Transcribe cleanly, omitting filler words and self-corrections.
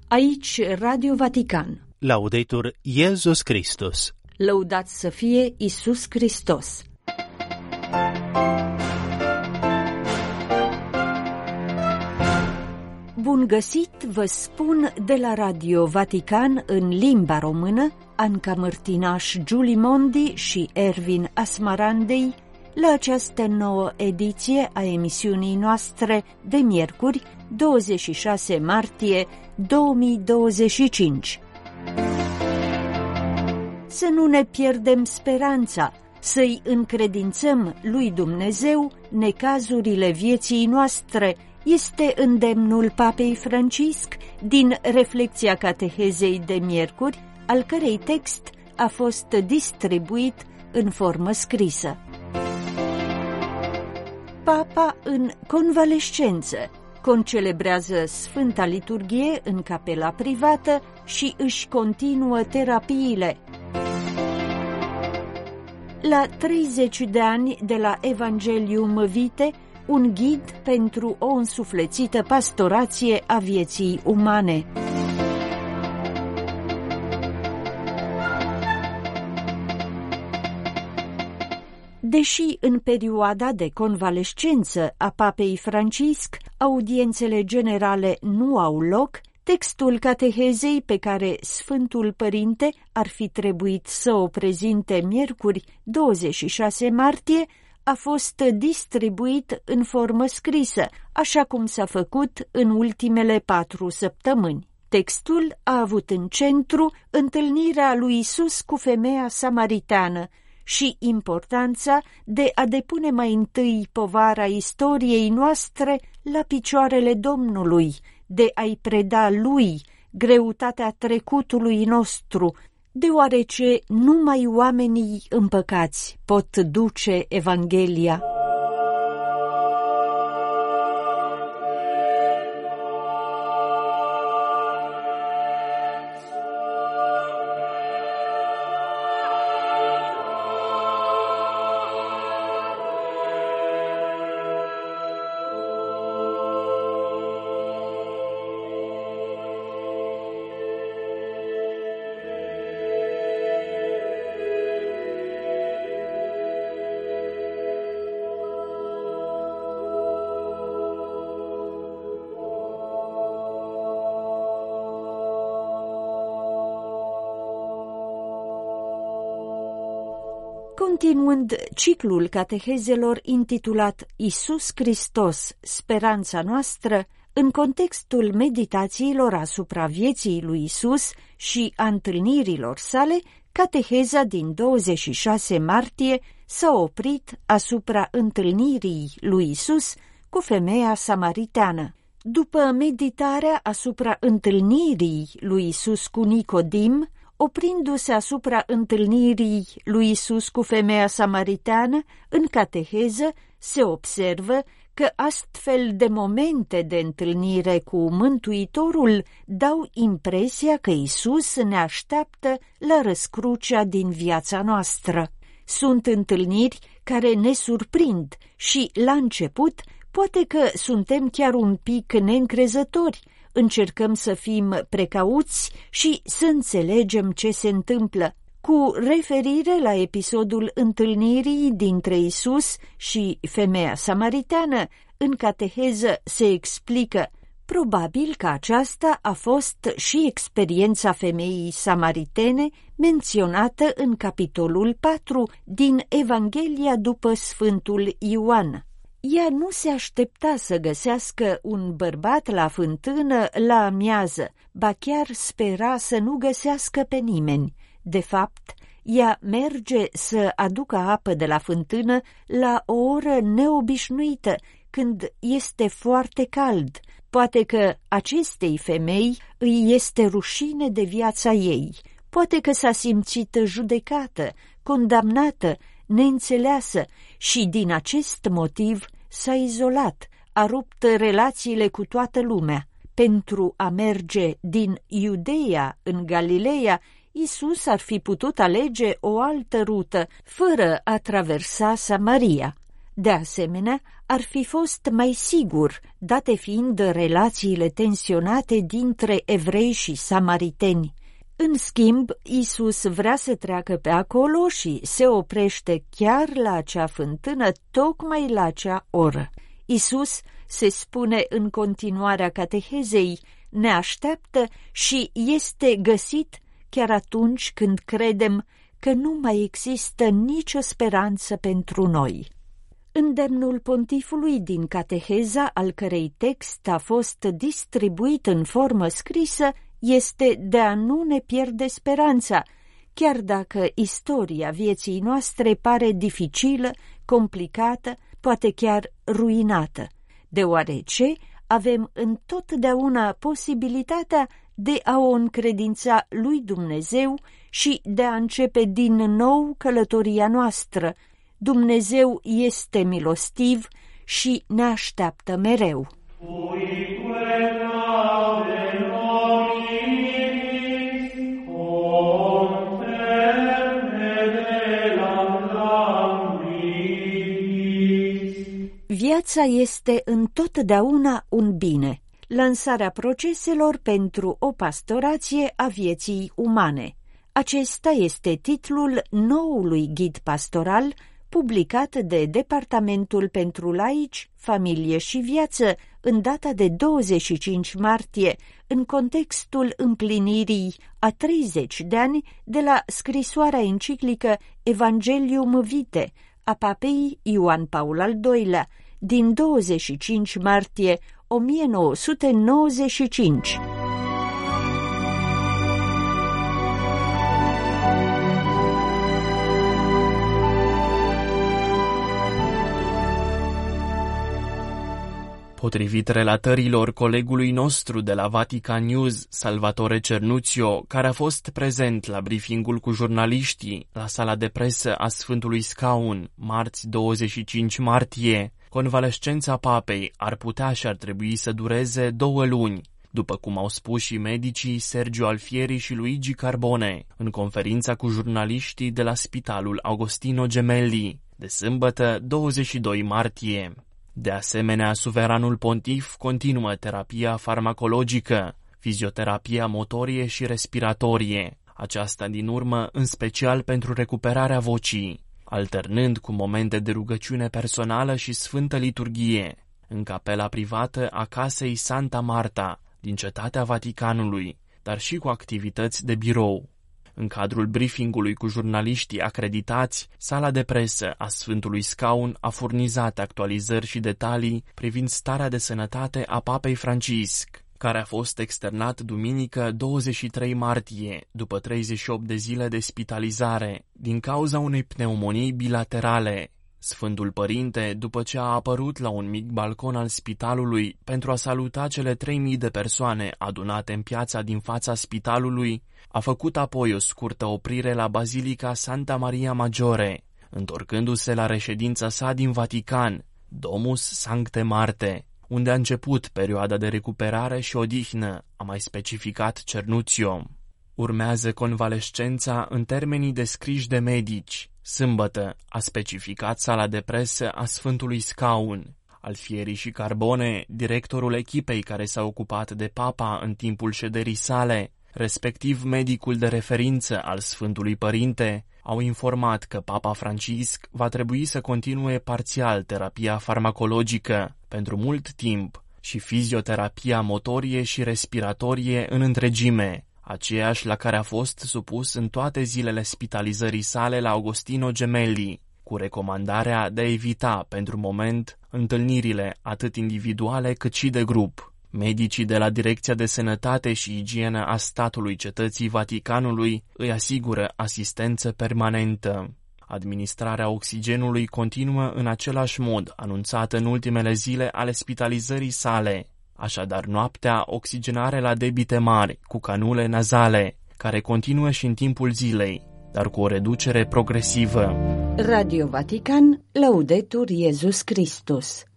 Aici Radio Vatican. Laudetur Iesus Christus. Lăudat să fie Iisus Hristos. Bun găsit, vă spun de la Radio Vatican în limba română, Anca Mărtinaș, Giulia Mondi și Ervin Asmarandei, la această nouă ediție a emisiunii noastre de miercuri, 26 martie 2025. Să nu ne pierdem speranța, să-i încredințăm lui Dumnezeu necazurile vieții noastre, este îndemnul Papei Francisc din reflecția catehezei de miercuri, al cărei text a fost distribuit în formă scrisă. Papa în convalescență concelebrează Sfânta Liturghie în capela privată și își continuă terapiile. La 30 de ani de la Evangelium Vitae, un ghid pentru o însuflețită pastorație a vieții umane. Deși în perioada de convalescență a Papei Francisc audiențele generale nu au loc, textul catehezei pe care Sfântul Părinte ar fi trebuit să o prezinte miercuri 26 martie a fost distribuit în formă scrisă, așa cum s-a făcut în ultimele 4 săptămâni. Textul a avut în centru întâlnirea lui Iisus cu femeia samariteană și importanța de a depune mai întâi povara istoriei noastre la picioarele Domnului, de a-i preda lui greutatea trecutului nostru, deoarece numai oamenii împăcați pot duce Evanghelia. Continuând ciclul catehezelor intitulat Iisus Hristos, speranța noastră, în contextul meditațiilor asupra vieții lui Iisus și a întâlnirilor sale, cateheza din 26 martie s-a oprit asupra întâlnirii lui Iisus cu femeia samariteană. După meditarea asupra întâlnirii lui Iisus cu Nicodim, oprindu-se asupra întâlnirii lui Iisus cu femeia samariteană, în cateheză se observă că astfel de momente de întâlnire cu Mântuitorul dau impresia că Iisus ne așteaptă la răscrucea din viața noastră. Sunt întâlniri care ne surprind și, la început, poate că suntem chiar un pic neîncrezători. Încercăm să fim precauți și să înțelegem ce se întâmplă. Cu referire la episodul întâlnirii dintre Iisus și femeia samariteană, în cateheză se explică: probabil că aceasta a fost și experiența femeii samaritene menționată în capitolul 4 din Evanghelia după Sfântul Ioan. Ea nu se aștepta să găsească un bărbat la fântână la amiază, ba chiar spera să nu găsească pe nimeni. De fapt, ea merge să aducă apă de la fântână la o oră neobișnuită, când este foarte cald. Poate că acestei femei îi este rușine de viața ei. Poate că s-a simțit judecată, condamnată, neînțeleasă și din acest motiv s-a izolat, a rupt relațiile cu toată lumea. Pentru a merge din Iudeea în Galileea, Iisus ar fi putut alege o altă rută, fără a traversa Samaria. De asemenea, ar fi fost mai sigur, date fiind relațiile tensionate dintre evrei și samariteni. În schimb, Iisus vrea să treacă pe acolo și se oprește chiar la acea fântână, tocmai la acea oră. Iisus, se spune în continuarea catehezei, ne așteaptă și este găsit chiar atunci când credem că nu mai există nicio speranță pentru noi. Îndemnul pontifului din cateheza, al cărei text a fost distribuit în formă scrisă, este de a nu ne pierde speranța, chiar dacă istoria vieții noastre pare dificilă, complicată, poate chiar ruinată, deoarece avem întotdeauna posibilitatea de a o încredința lui Dumnezeu și de a începe din nou călătoria noastră. Dumnezeu este milostiv și ne așteaptă mereu. Viața este întotdeauna un bine. Lansarea proceselor pentru o pastorație a vieții umane. Acesta este titlul noului ghid pastoral publicat de Departamentul pentru Laici, Familie și Viață în data de 25 martie, în contextul împlinirii a 30 de ani de la scrisoarea enciclică Evangelium Vitae a papei Ioan Paul al II-lea din 25 martie 1995. Potrivit relatărilor colegului nostru de la Vatican News, Salvatore Cernuzio, care a fost prezent la briefingul cu jurnaliștii la sala de presă a Sfântului Scaun, marți 25 martie, convalescența papei ar putea și ar trebui să dureze 2 luni, după cum au spus și medicii Sergio Alfieri și Luigi Carbone în conferința cu jurnaliștii de la Spitalul Agostino Gemelli, de sâmbătă 22 martie. De asemenea, suveranul pontif continuă terapia farmacologică, fizioterapia motorie și respiratorie, aceasta din urmă în special pentru recuperarea vocii, alternând cu momente de rugăciune personală și sfântă liturghie, în capela privată a casei Santa Marta, din cetatea Vaticanului, dar și cu activități de birou. În cadrul briefingului cu jurnaliștii acreditați, sala de presă a Sfântului Scaun a furnizat actualizări și detalii privind starea de sănătate a Papei Francisc, care a fost externat duminică 23 martie, după 38 de zile de spitalizare, din cauza unei pneumonii bilaterale. Sfântul Părinte, după ce a apărut la un mic balcon al spitalului pentru a saluta cele 3000 de persoane adunate în piața din fața spitalului, a făcut apoi o scurtă oprire la Bazilica Santa Maria Maggiore, întorcându-se la reședința sa din Vatican, Domus Sancte Marte, unde a început perioada de recuperare și odihnă, a mai specificat Cernuzio. Urmează convalescența în termenii descriși de medici. Sâmbătă, a specificat sala de presă a Sfântului Scaun. Alfieri și Carbone, directorul echipei care s-a ocupat de papa în timpul șederii sale, respectiv medicul de referință al Sfântului Părinte, au informat că Papa Francisc va trebui să continue parțial terapia farmacologică pentru mult timp și fizioterapia motorie și respiratorie în întregime, aceeași la care a fost supus în toate zilele spitalizării sale la Agostino Gemelli, cu recomandarea de a evita, pentru moment, întâlnirile atât individuale cât și de grup. Medicii de la Direcția de Sănătate și Igienă a Statului Cetății Vaticanului îi asigură asistență permanentă. Administrarea oxigenului continuă în același mod anunțat în ultimele zile ale spitalizării sale. Așadar, noaptea, oxigenare la debite mari, cu canule nazale, care continuă și în timpul zilei, dar cu o reducere progresivă. Radio Vatican, Laudetur Iesus Christus.